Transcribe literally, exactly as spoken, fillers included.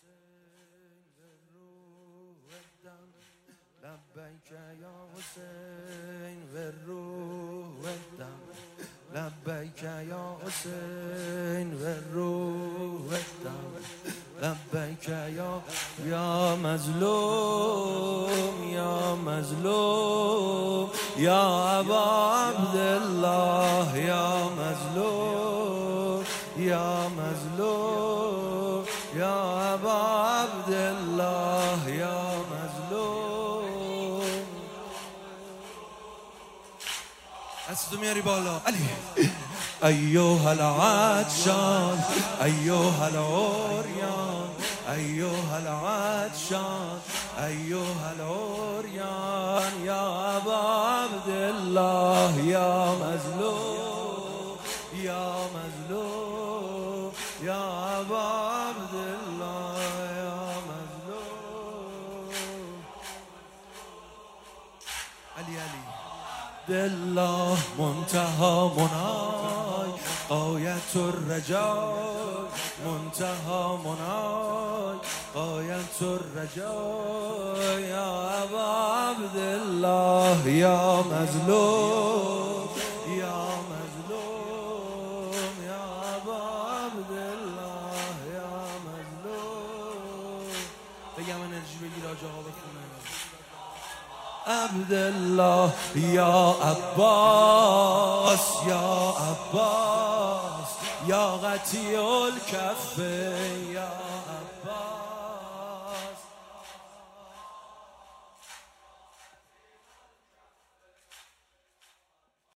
لبیک یا حسین و روح الدم لبیک یا حسین و روح الدم لبیک یا یا مظلوم یا مظلوم یا ابا عبدالله یا مظلوم یا مظلوم یا ابا عبدالله یا مظلوم. دستو میاری بالا علی. ایوه العطشان ایوه العریان ایوه العطشان ایوه العریان یا ابا عبدالله یا مظلوم یا مظلوم یا ابا عبدالله یا مظلوم. علی علی دالله منتهى منای غایت الرجای منتهى منای غایت الرجای یا ابا عبدالله یا مظلوم یا مظلوم یا ابا عبدالله یا مظلوم. بگم انرژی بگیر آجا ها بخونه. عبدالله یا عباس یا عباس یا قطیع الکفین یا عباس